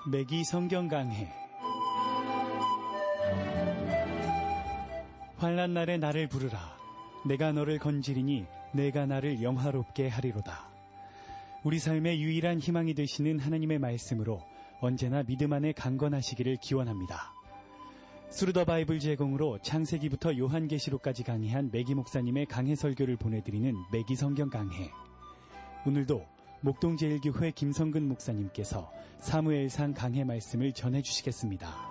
매기 성경 강해. 환난 날에 나를 부르라. 내가 너를 건지리니 내가 나를 영화롭게 하리로다. 우리 삶의 유일한 희망이 되시는 하나님의 말씀으로 언제나 믿음 안에 강건하시기를 기원합니다. 스루더 바이블 제공으로 창세기부터 요한계시록까지 강해한 매기 목사님의 강해 설교를 보내드리는 매기 성경 강해. 오늘도 목동제일교회 김성근 목사님께서 사무엘상 강해 말씀을 전해주시겠습니다.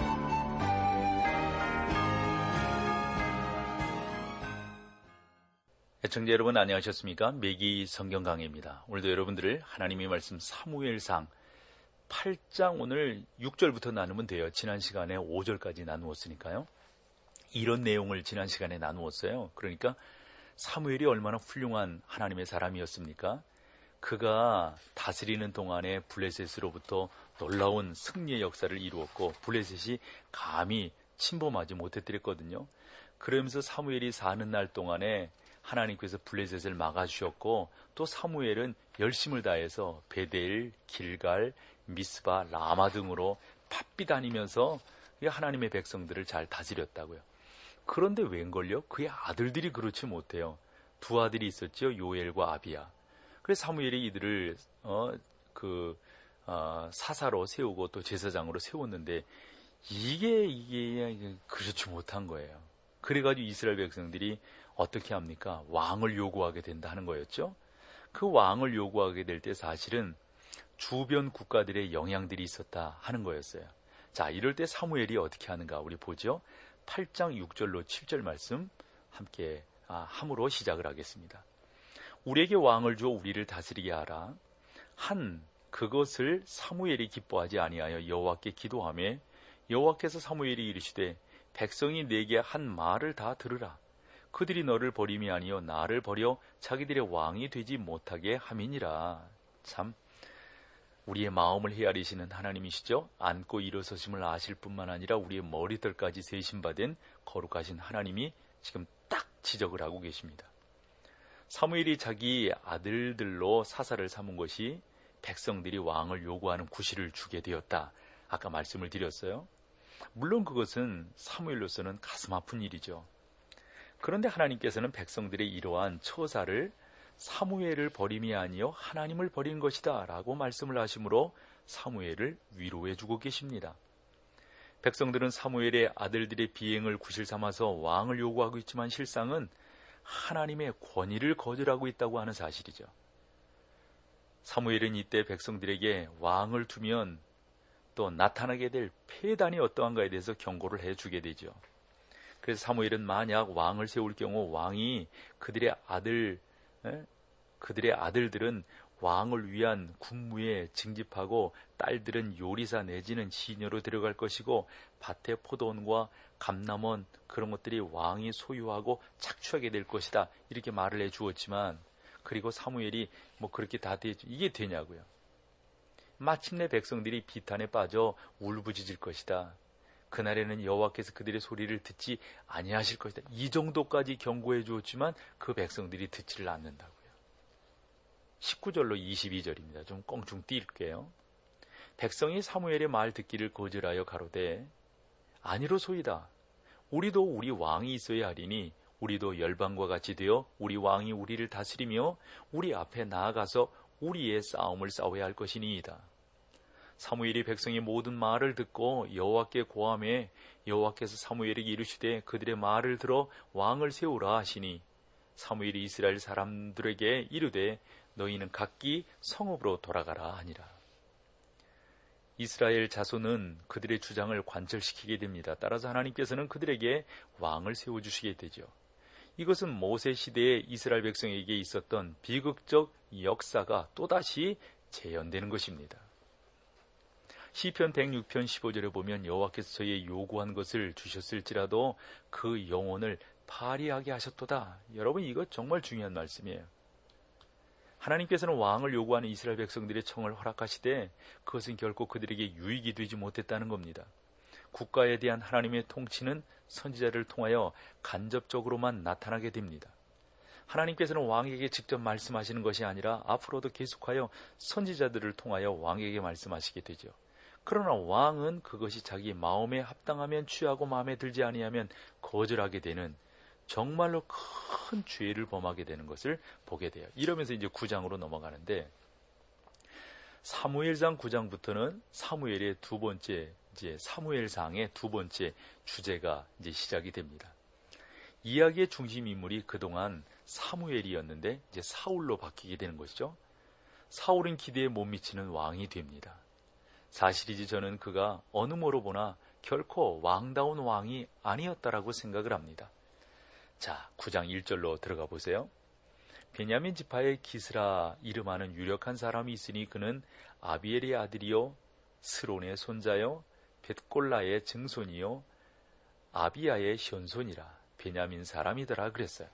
애청자 여러분 안녕하셨습니까? 매기 성경 강해입니다. 오늘도 여러분들을 하나님의 말씀 사무엘상 8장 오늘 6절부터 나누면 돼요. 지난 시간에 5절까지 나누었으니까요. 이런 내용을 지난 시간에 나누었어요. 그러니까 사무엘이 얼마나 훌륭한 하나님의 사람이었습니까? 그가 다스리는 동안에 블레셋으로부터 놀라운 승리의 역사를 이루었고 블레셋이 감히 침범하지 못했더랬거든요. 그러면서 사무엘이 사는 날 동안에 하나님께서 블레셋을 막아주셨고 또 사무엘은 열심을 다해서 베델, 길갈, 미스바, 라마 등으로 바삐 다니면서 하나님의 백성들을 잘 다스렸다고요. 그런데 웬걸요? 그의 아들들이 그렇지 못해요. 두 아들이 있었죠. 요엘과 아비야. 그래서 사무엘이 이들을 사사로 세우고 또 제사장으로 세웠는데 이게 그렇지 못한 거예요. 그래가지고 이스라엘 백성들이 어떻게 합니까? 왕을 요구하게 된다 하는 거였죠. 그 왕을 요구하게 될 때 사실은 주변 국가들의 영향들이 있었다 하는 거였어요. 자, 이럴 때 사무엘이 어떻게 하는가 우리 보죠. 8장 6절로 7절 말씀 함께 함으로 시작을 하겠습니다. 우리에게 왕을 주어 우리를 다스리게 하라. 그것을 사무엘이 기뻐하지 아니하여 여호와께 기도하며 여호와께서 사무엘이 이르시되 백성이 내게 한 말을 다 들으라. 그들이 너를 버림이 아니요 나를 버려 자기들의 왕이 되지 못하게 함이니라. 참 우리의 마음을 헤아리시는 하나님이시죠. 앉고 일어서심을 아실 뿐만 아니라 우리의 머리털까지 세심받은 거룩하신 하나님이 지금 딱 지적을 하고 계십니다. 사무엘이 자기 아들들로 사사를 삼은 것이 백성들이 왕을 요구하는 구실을 주게 되었다. 아까 말씀을 드렸어요. 물론 그것은 사무엘로서는 가슴 아픈 일이죠. 그런데 하나님께서는 백성들의 이러한 처사를 사무엘을 버림이 아니요 하나님을 버린 것이다 라고 말씀을 하시므로 사무엘을 위로해 주고 계십니다. 백성들은 사무엘의 아들들의 비행을 구실 삼아서 왕을 요구하고 있지만 실상은 하나님의 권위를 거절하고 있다고 하는 사실이죠. 사무엘은 이때 백성들에게 왕을 두면 또 나타나게 될 폐단이 어떠한가에 대해서 경고를 해주게 되죠. 그래서 사무엘은 만약 왕을 세울 경우 왕이 그들의 아들들은 왕을 위한 군무에 징집하고 딸들은 요리사 내지는 시녀로 들어갈 것이고 밭에 포도원과 감남원 그런 것들이 왕이 소유하고 착취하게 될 것이다. 이렇게 말을 해 주었지만 그리고 사무엘이 그렇게 다 이게 되냐고요. 마침내 백성들이 비탄에 빠져 울부짖을 것이다. 그날에는 여호와께서 그들의 소리를 듣지 아니하실 것이다. 이 정도까지 경고해 주었지만 그 백성들이 듣지를 않는다고요. 19절로 22절입니다. 좀 껑충 띄울게요. 백성이 사무엘의 말 듣기를 거절하여 가로되 아니로소이다. 우리도 우리 왕이 있어야 하리니 우리도 열방과 같이 되어 우리 왕이 우리를 다스리며 우리 앞에 나아가서 우리의 싸움을 싸워야 할 것이니이다. 사무엘이 백성의 모든 말을 듣고 여호와께 고하매 여호와께서 사무엘에게 이르시되 그들의 말을 들어 왕을 세우라 하시니 사무엘이 이스라엘 사람들에게 이르되 너희는 각기 성읍으로 돌아가라 하니라. 이스라엘 자손은 그들의 주장을 관철시키게 됩니다. 따라서 하나님께서는 그들에게 왕을 세워주시게 되죠. 이것은 모세 시대에 이스라엘 백성에게 있었던 비극적 역사가 또다시 재현되는 것입니다. 시편 106편 15절에 보면 여호와께서 저희의 요구한 것을 주셨을지라도 그 영혼을 파리하게 하셨도다. 여러분 이거 정말 중요한 말씀이에요. 하나님께서는 왕을 요구하는 이스라엘 백성들의 청을 허락하시되 그것은 결코 그들에게 유익이 되지 못했다는 겁니다. 국가에 대한 하나님의 통치는 선지자를 통하여 간접적으로만 나타나게 됩니다. 하나님께서는 왕에게 직접 말씀하시는 것이 아니라 앞으로도 계속하여 선지자들을 통하여 왕에게 말씀하시게 되죠. 그러나 왕은 그것이 자기 마음에 합당하면 취하고 마음에 들지 아니하면 거절하게 되는 정말로 큰 죄를 범하게 되는 것을 보게 돼요. 이러면서 이제 9장으로 넘어가는데, 사무엘상 9장부터는 사무엘의 두 번째, 이제 사무엘상의 두 번째 주제가 이제 시작이 됩니다. 이야기의 중심 인물이 그동안 사무엘이었는데 이제 사울로 바뀌게 되는 것이죠. 사울은 기대에 못 미치는 왕이 됩니다. 사실이지 저는 그가 어느 모로 보나 결코 왕다운 왕이 아니었다라고 생각을 합니다. 자, 9장 1절로 들어가 보세요. 베냐민 지파의 기스라 이름하는 유력한 사람이 있으니 그는 아비엘의 아들이요 스론의 손자요 벳골라의 증손이요 아비야의 현손이라 베냐민 사람이더라 그랬어요.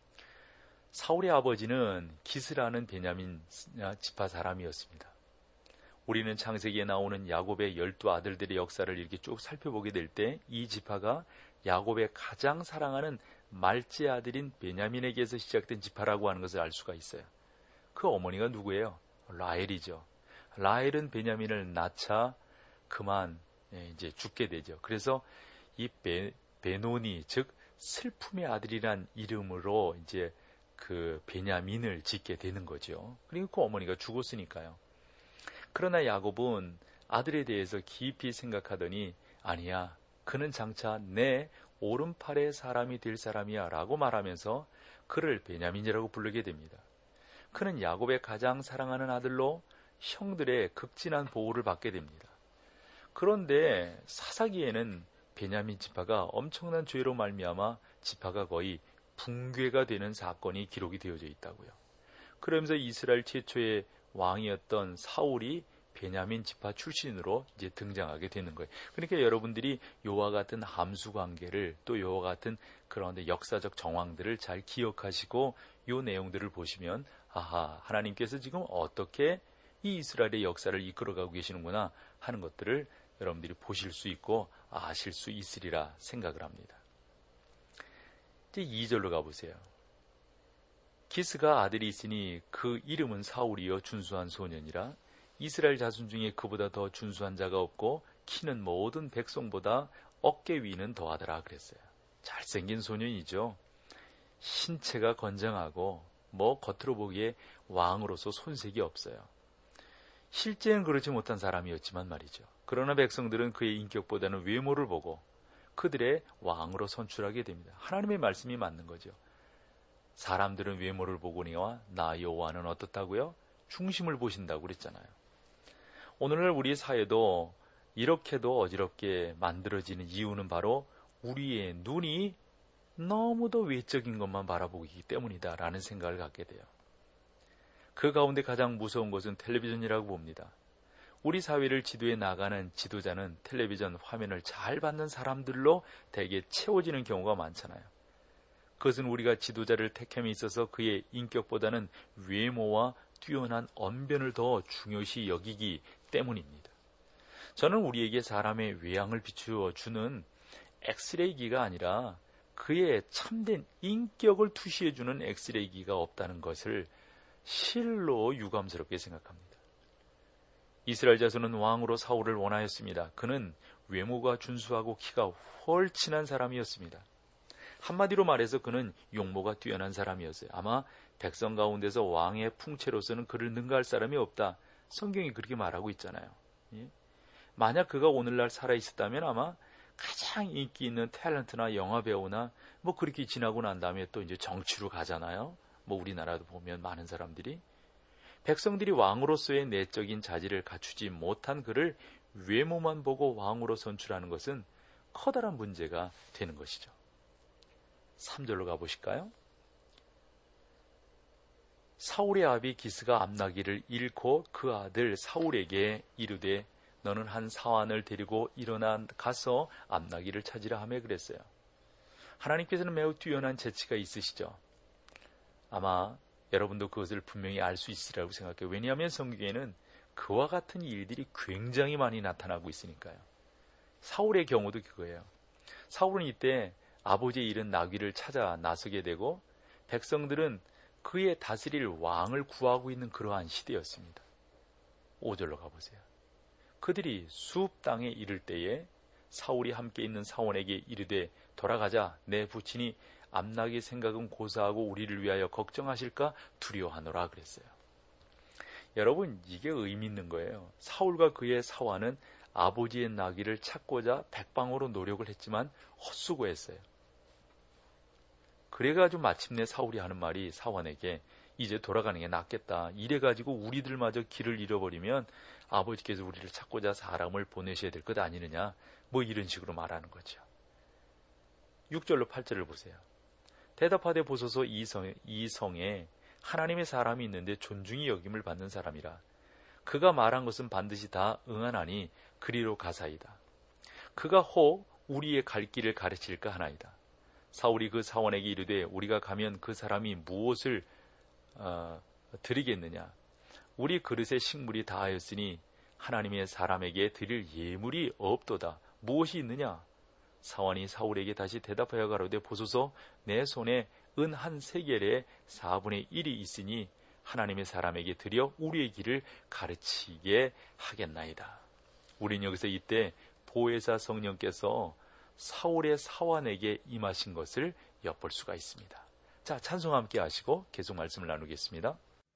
사울의 아버지는 기스라는 베냐민 지파 사람이었습니다. 우리는 창세기에 나오는 야곱의 12아들들의 역사를 이렇게 쭉 살펴보게 될 때 이 지파가 야곱의 가장 사랑하는 말째 아들인 베냐민에게서 시작된 지파라고 하는 것을 알 수가 있어요. 그 어머니가 누구예요? 라헬이죠. 라헬은 베냐민을 낳자 그만 이제 죽게 되죠. 그래서 이 베노니, 즉 슬픔의 아들이란 이름으로 이제 그 베냐민을 짓게 되는 거죠. 그리고 그 어머니가 죽었으니까요. 그러나 야곱은 아들에 대해서 깊이 생각하더니 아니야, 그는 장차 내 오른팔의 사람이 될 사람이야 라고 말하면서 그를 베냐민이라고 부르게 됩니다. 그는 야곱의 가장 사랑하는 아들로 형들의 극진한 보호를 받게 됩니다. 그런데 사사기에는 베냐민 지파가 엄청난 죄로 말미암아 지파가 거의 붕괴가 되는 사건이 기록이 되어져 있다고요. 그러면서 이스라엘 최초의 왕이었던 사울이 베냐민 지파 출신으로 이제 등장하게 되는 거예요. 그러니까 여러분들이 요와 같은 함수 관계를 또 요와 같은 그런 역사적 정황들을 잘 기억하시고 요 내용들을 보시면 아하, 하나님께서 지금 어떻게 이 이스라엘의 역사를 이끌어가고 계시는구나 하는 것들을 여러분들이 보실 수 있고 아실 수 있으리라 생각을 합니다. 이제 2절로 가보세요. 기스가 아들이 있으니 그 이름은 사울이요 준수한 소년이라 이스라엘 자손 중에 그보다 더 준수한 자가 없고 키는 모든 백성보다 어깨 위는 더하더라 그랬어요. 잘생긴 소년이죠. 신체가 건장하고 겉으로 보기에 왕으로서 손색이 없어요. 실제는 그렇지 못한 사람이었지만 말이죠. 그러나 백성들은 그의 인격보다는 외모를 보고 그들의 왕으로 선출하게 됩니다. 하나님의 말씀이 맞는 거죠. 사람들은 외모를 보거니와 나 여호와는 어떻다고요? 중심을 보신다고 그랬잖아요. 오늘날 우리 사회도 이렇게도 어지럽게 만들어지는 이유는 바로 우리의 눈이 너무도 외적인 것만 바라보기 때문이다라는 생각을 갖게 돼요. 그 가운데 가장 무서운 것은 텔레비전이라고 봅니다. 우리 사회를 지도해 나가는 지도자는 텔레비전 화면을 잘 받는 사람들로 대개 채워지는 경우가 많잖아요. 그것은 우리가 지도자를 택함에 있어서 그의 인격보다는 외모와 뛰어난 언변을 더 중요시 여기기 때문입니다. 저는 우리에게 사람의 외양을 비추어 주는 엑스레이기가 아니라 그의 참된 인격을 투시해 주는 엑스레이기가 없다는 것을 실로 유감스럽게 생각합니다. 이스라엘 자손은 왕으로 사울을 원하였습니다. 그는 외모가 준수하고 키가 훤친한 사람이었습니다. 한마디로 말해서 그는 용모가 뛰어난 사람이었어요. 아마 백성 가운데서 왕의 풍채로서는 그를 능가할 사람이 없다. 성경이 그렇게 말하고 있잖아요. 예? 만약 그가 오늘날 살아있었다면 아마 가장 인기 있는 탤런트나 영화배우나 그렇게 지나고 난 다음에 또 이제 정치로 가잖아요. 우리나라도 보면 많은 사람들이 백성들이 왕으로서의 내적인 자질을 갖추지 못한 그를 외모만 보고 왕으로 선출하는 것은 커다란 문제가 되는 것이죠. 3절로 가보실까요? 사울의 아비 기스가 암나기를 잃고 그 아들 사울에게 이르되 너는 한 사환을 데리고 일어나 가서 암나기를 찾으라 하며 그랬어요. 하나님께서는 매우 뛰어난 재치가 있으시죠. 아마 여러분도 그것을 분명히 알 수 있으리라고 생각해요. 왜냐하면 성경에는 그와 같은 일들이 굉장히 많이 나타나고 있으니까요. 사울의 경우도 그거예요. 사울은 이때 아버지의 잃은 나귀를 찾아 나서게 되고 백성들은 그의 다스릴 왕을 구하고 있는 그러한 시대였습니다. 5절로 가보세요. 그들이 숲 땅에 이를 때에 사울이 함께 있는 사원에게 이르되 돌아가자. 내 부친이 암나기 생각은 고사하고 우리를 위하여 걱정하실까 두려워하노라 그랬어요. 여러분, 이게 의미 있는 거예요. 사울과 그의 사환은 아버지의 나귀를 찾고자 백방으로 노력을 했지만 헛수고했어요. 그래가지고 마침내 사울이 하는 말이 사환에게 이제 돌아가는 게 낫겠다. 이래가지고 우리들마저 길을 잃어버리면 아버지께서 우리를 찾고자 사람을 보내셔야 될 것 아니느냐. 뭐 이런 식으로 말하는 거죠. 6절로 8절을 보세요. 대답하되 보소서 이 성에 하나님의 사람이 있는데 존중이 여김을 받는 사람이라. 그가 말한 것은 반드시 다 응하나니 그리로 가사이다. 그가 혹 우리의 갈 길을 가르칠까 하나이다. 사울이 그 사원에게 이르되 우리가 가면 그 사람이 무엇을 드리겠느냐. 우리 그릇에 식물이 다하였으니 하나님의 사람에게 드릴 예물이 없도다. 무엇이 있느냐. 사원이 사울에게 다시 대답하여 가로되 보소서 내 손에 은 한 세겔의 4분의 1이 있으니 하나님의 사람에게 드려 우리의 길을 가르치게 하겠나이다. 우린 여기서 이때 보혜사 성령께서 사울의 사환에게 임하신 것을 엿볼 수가 있습니다. 자, 찬송 함께 하시고 계속 말씀을 나누겠습니다.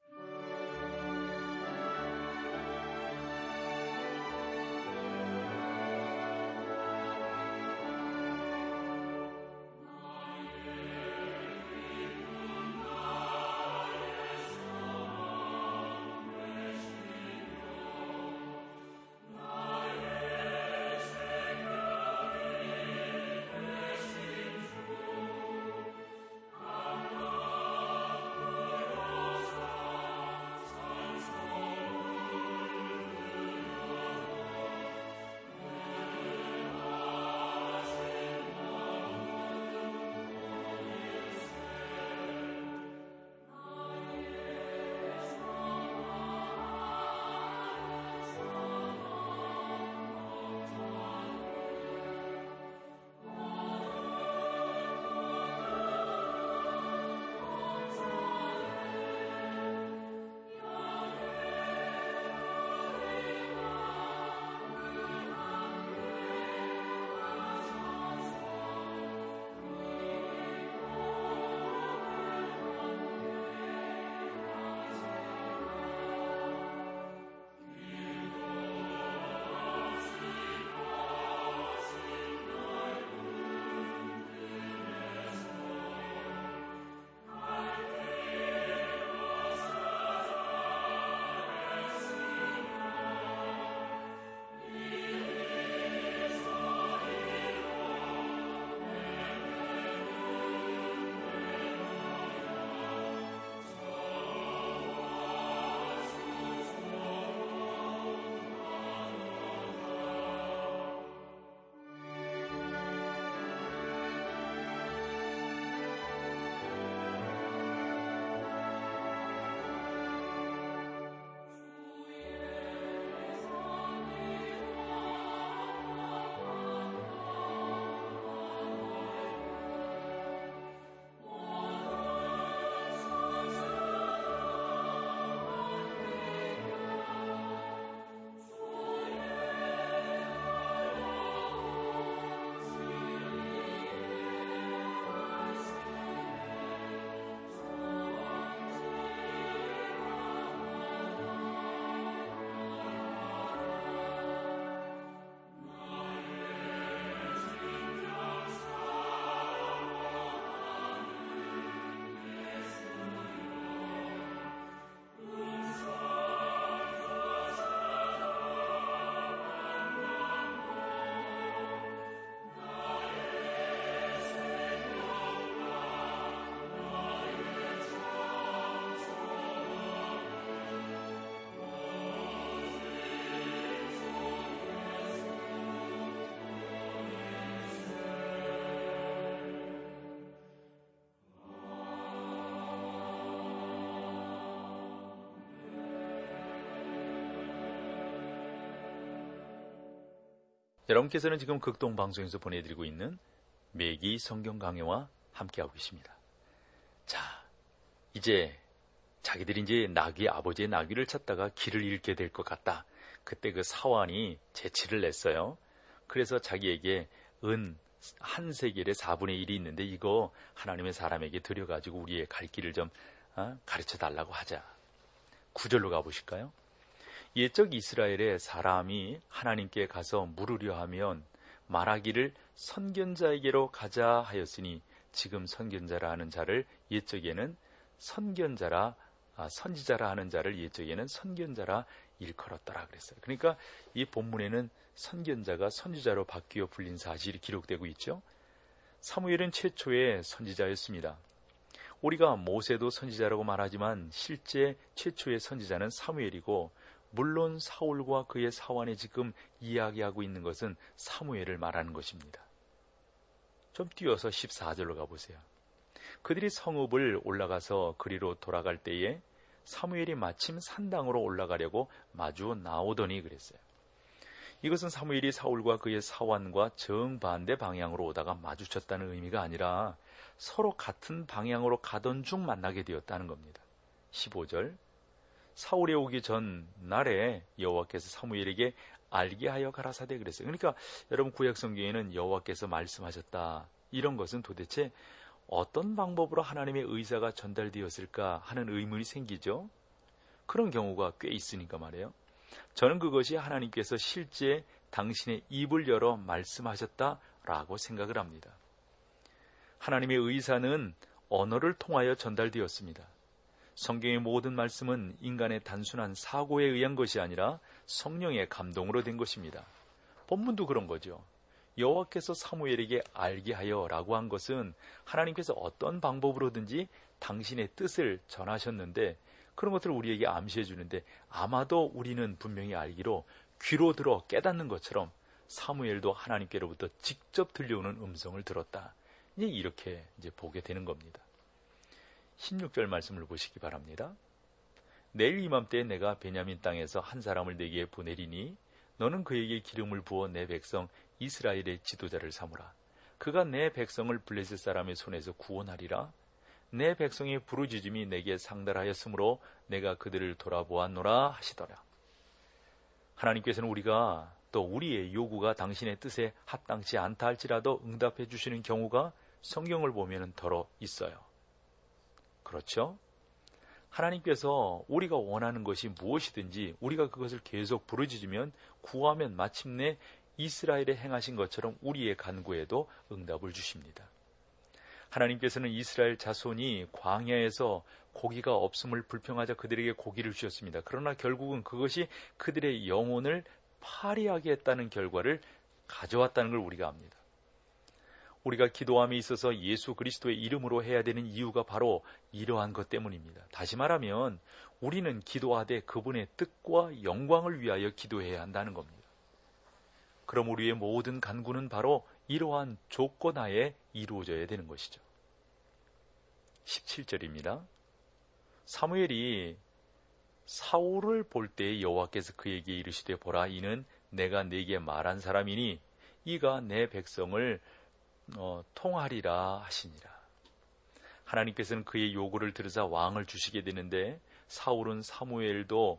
여러분께서는 지금 극동방송에서 보내드리고 있는 매기 성경 강해와 함께하고 계십니다. 자, 이제 자기들이 이제 아버지의 나귀를 찾다가 길을 잃게 될 것 같다. 그때 그 사환이 재치를 냈어요. 그래서 자기에게 은 한 세겔의 4분의 1이 있는데 이거 하나님의 사람에게 드려가지고 우리의 갈 길을 좀 가르쳐 달라고 하자. 9절로 가보실까요? 옛적 이스라엘의 사람이 하나님께 가서 물으려 하면 말하기를 선견자에게로 가자 하였으니 지금 선견자라 하는 자를 옛적에는 선지자라 하는 자를 옛적에는 선견자라 일컬었더라 그랬어요. 그러니까 이 본문에는 선견자가 선지자로 바뀌어 불린 사실이 기록되고 있죠. 사무엘은 최초의 선지자였습니다. 우리가 모세도 선지자라고 말하지만 실제 최초의 선지자는 사무엘이고, 물론 사울과 그의 사환이 지금 이야기하고 있는 것은 사무엘을 말하는 것입니다. 좀 뛰어서 14절로 가보세요. 그들이 성읍을 올라가서 그리로 돌아갈 때에 사무엘이 마침 산당으로 올라가려고 마주 나오더니 그랬어요. 이것은 사무엘이 사울과 그의 사환과 정반대 방향으로 오다가 마주쳤다는 의미가 아니라 서로 같은 방향으로 가던 중 만나게 되었다는 겁니다. 15절, 사울이 오기 전 날에 여호와께서 사무엘에게 알게 하여 가라사대 그랬어요. 그러니까 여러분 구약 성경에는 여호와께서 말씀하셨다, 이런 것은 도대체 어떤 방법으로 하나님의 의사가 전달되었을까 하는 의문이 생기죠. 그런 경우가 꽤 있으니까 말이에요. 저는 그것이 하나님께서 실제 당신의 입을 열어 말씀하셨다라고 생각을 합니다. 하나님의 의사는 언어를 통하여 전달되었습니다. 성경의 모든 말씀은 인간의 단순한 사고에 의한 것이 아니라 성령의 감동으로 된 것입니다. 본문도 그런 거죠. 여호와께서 사무엘에게 알게 하여 라고 한 것은 하나님께서 어떤 방법으로든지 당신의 뜻을 전하셨는데, 그런 것들을 우리에게 암시해 주는데, 아마도 우리는 분명히 알기로 귀로 들어 깨닫는 것처럼 사무엘도 하나님께로부터 직접 들려오는 음성을 들었다. 이렇게 보게 되는 겁니다. 16절 말씀을 보시기 바랍니다. 내일 이맘때 내가 베냐민 땅에서 한 사람을 내게 보내리니 너는 그에게 기름을 부어 내 백성 이스라엘의 지도자를 삼으라. 그가 내 백성을 블레셋 사람의 손에서 구원하리라. 내 백성의 부르짖음이 내게 상달하였으므로 내가 그들을 돌아보았노라 하시더라. 하나님께서는 우리가 또 우리의 요구가 당신의 뜻에 합당치 않다 할지라도 응답해 주시는 경우가 성경을 보면 더러 있어요. 그렇죠? 하나님께서 우리가 원하는 것이 무엇이든지 우리가 그것을 계속 부르짖으면, 구하면 마침내 이스라엘에 행하신 것처럼 우리의 간구에도 응답을 주십니다. 하나님께서는 이스라엘 자손이 광야에서 고기가 없음을 불평하자 그들에게 고기를 주셨습니다. 그러나 결국은 그것이 그들의 영혼을 파리하게 했다는 결과를 가져왔다는 걸 우리가 압니다. 우리가 기도함에 있어서 예수 그리스도의 이름으로 해야 되는 이유가 바로 이러한 것 때문입니다. 다시 말하면 우리는 기도하되 그분의 뜻과 영광을 위하여 기도해야 한다는 겁니다. 그럼 우리의 모든 간구는 바로 이러한 조건하에 이루어져야 되는 것이죠. 17절입니다. 사무엘이 사울을 볼 때 여호와께서 그에게 이르시되 보라, 이는 내가 네게 말한 사람이니 이가 내 백성을 통하리라 하시니라. 하나님께서는 그의 요구를 들으사 왕을 주시게 되는데, 사울은 사무엘도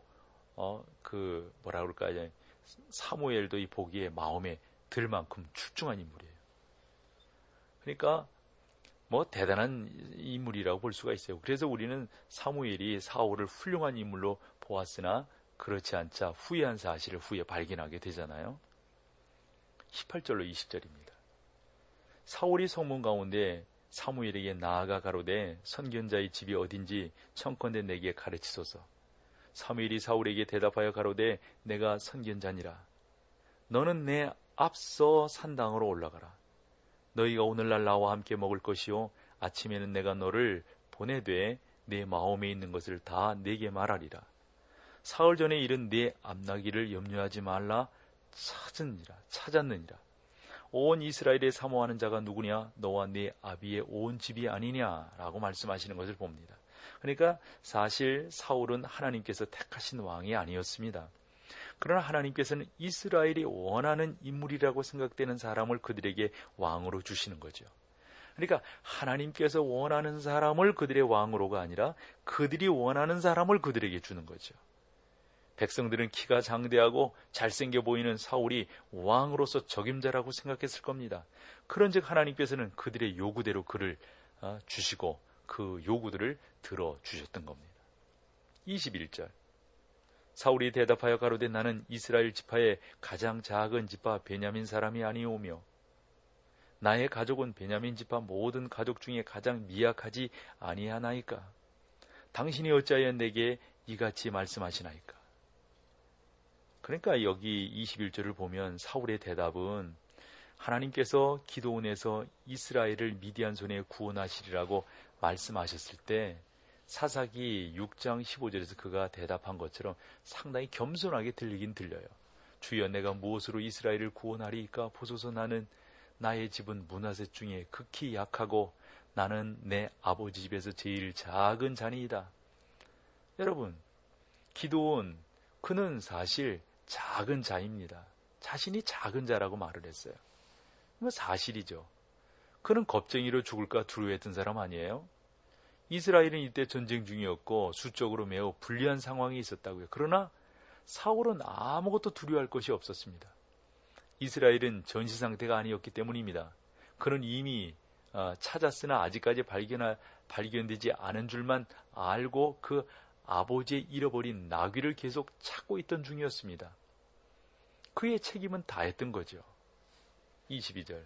사무엘도 이 보기에 마음에 들 만큼 출중한 인물이에요. 그러니까 대단한 인물이라고 볼 수가 있어요. 그래서 우리는 사무엘이 사울을 훌륭한 인물로 보았으나 그렇지 않자 후회한 사실을 후에 발견하게 되잖아요. 18절로 20절입니다. 사울이 성문 가운데 사무엘에게 나아가 가로되 선견자의 집이 어딘지 청컨대 내게 가르치소서. 사무엘이 사울에게 대답하여 가로되 내가 선견자니라. 너는 내 앞서 산당으로 올라가라. 너희가 오늘날 나와 함께 먹을 것이요 아침에는 내가 너를 보내되 내 마음에 있는 것을 다 내게 말하리라. 사흘 전에 이른 네 앞나기를 염려하지 말라. 찾았느니라. 온 이스라엘에 사모하는 자가 누구냐? 너와 네 아비의 온 집이 아니냐라고 말씀하시는 것을 봅니다. 그러니까 사실 사울은 하나님께서 택하신 왕이 아니었습니다. 그러나 하나님께서는 이스라엘이 원하는 인물이라고 생각되는 사람을 그들에게 왕으로 주시는 거죠. 그러니까 하나님께서 원하는 사람을 그들의 왕으로가 아니라 그들이 원하는 사람을 그들에게 주는 거죠. 백성들은 키가 장대하고 잘생겨 보이는 사울이 왕으로서 적임자라고 생각했을 겁니다. 그런즉 하나님께서는 그들의 요구대로 그를 주시고 그 요구들을 들어주셨던 겁니다. 21절 사울이 대답하여 가로되 나는 이스라엘 지파의 가장 작은 지파 베냐민 사람이 아니오며 나의 가족은 베냐민 지파 모든 가족 중에 가장 미약하지 아니하나이까. 당신이 어찌하여 내게 이같이 말씀하시나이까. 그러니까 여기 21절을 보면 사울의 대답은 하나님께서 기드온에서 이스라엘을 미디안 손에 구원하시리라고 말씀하셨을 때 사사기 6장 15절에서 그가 대답한 것처럼 상당히 겸손하게 들리긴 들려요. 주여 내가 무엇으로 이스라엘을 구원하리이까. 보소서 나는 나의 집은 문하세 중에 극히 약하고 나는 내 아버지 집에서 제일 작은 자니이다. 여러분, 기드온 그는 사실 작은 자입니다. 자신이 작은 자라고 말을 했어요. 사실이죠. 그는 겁쟁이로 죽을까 두려워했던 사람 아니에요? 이스라엘은 이때 전쟁 중이었고 수적으로 매우 불리한 상황이 있었다고요. 그러나 사울은 아무것도 두려워할 것이 없었습니다. 이스라엘은 전시 상태가 아니었기 때문입니다. 그는 이미 찾았으나 아직까지 발견되지 않은 줄만 알고 그 아버지의 잃어버린 나귀를 계속 찾고 있던 중이었습니다. 그의 책임은 다했던 거죠. 22절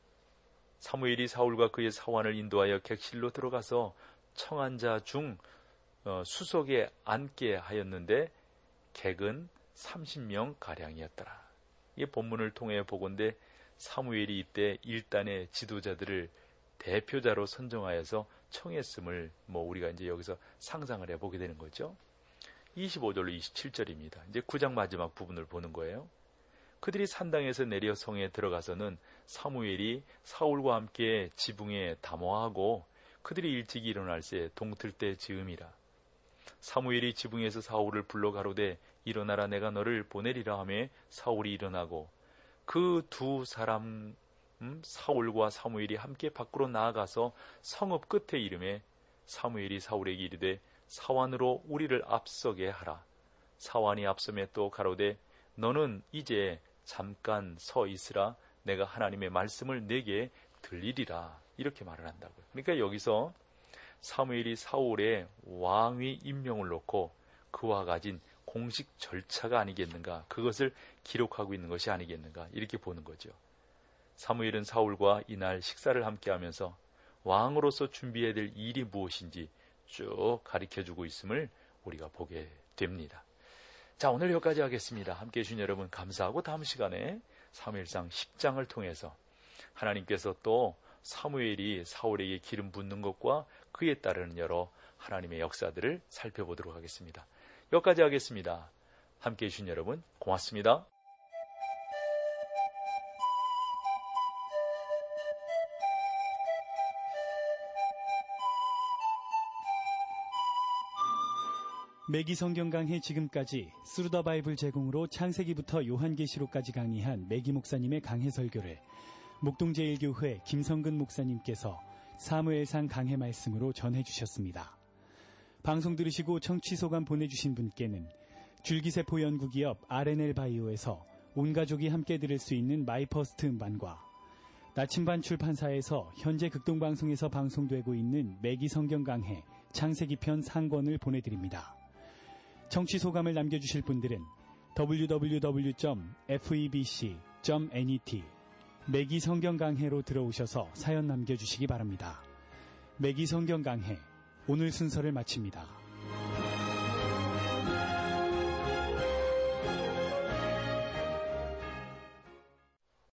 사무엘이 사울과 그의 사환을 인도하여 객실로 들어가서 청한 자 중 수석에 앉게 하였는데 객은 30명 가량이었더라. 이 본문을 통해 보건대 사무엘이 이때 일단의 지도자들을 대표자로 선정하여서 청했음을 우리가 이제 여기서 상상을 해보게 되는 거죠. 25절로 27절입니다. 이제 9장 마지막 부분을 보는 거예요. 그들이 산당에서 내려 성에 들어가서는 사무엘이 사울과 함께 지붕에 담화하고 그들이 일찍 일어날 새 동틀 때 즈음이라. 사무엘이 지붕에서 사울을 불러 가로되 일어나라 내가 너를 보내리라 하매 사울이 일어나고 그 두 사람 사울과 사무엘이 함께 밖으로 나아가서 성읍 끝에 이름에 사무엘이 사울에게 이르되 사완으로 우리를 앞서게 하라. 사완이 앞섬에 또 가로되 너는 이제 잠깐 서 있으라. 내가 하나님의 말씀을 내게 들리리라. 이렇게 말을 한다고요. 그러니까 여기서 사무엘이 사울의 왕위 임명을 놓고 그와 가진 공식 절차가 아니겠는가, 그것을 기록하고 있는 것이 아니겠는가, 이렇게 보는 거죠. 사무엘은 사울과 이날 식사를 함께 하면서 왕으로서 준비해야 될 일이 무엇인지 쭉 가르쳐주고 있음을 우리가 보게 됩니다. 자, 오늘 여기까지 하겠습니다. 함께 해주신 여러분 감사하고 다음 시간에 사무엘상 10장을 통해서 하나님께서 또 사무엘이 사울에게 기름 붓는 것과 그에 따르는 여러 하나님의 역사들을 살펴보도록 하겠습니다. 여기까지 하겠습니다. 함께 해주신 여러분 고맙습니다. 매기 성경 강해 지금까지 스루더 바이블 제공으로 창세기부터 요한계시록까지 강의한 매기 목사님의 강해 설교를 목동제일교회 김성근 목사님께서 사무엘상 강해 말씀으로 전해주셨습니다. 방송 들으시고 청취 소감 보내주신 분께는 줄기세포 연구기업 R&L 바이오에서 온 가족이 함께 들을 수 있는 마이퍼스트 음반과 나침반 출판사에서 현재 극동방송에서 방송되고 있는 매기 성경 강해 창세기편 상권을 보내드립니다. 청취 소감을 남겨주실 분들은 www.febc.net 매기 성경 강해로 들어오셔서 사연 남겨주시기 바랍니다. 매기 성경 강해 오늘 순서를 마칩니다.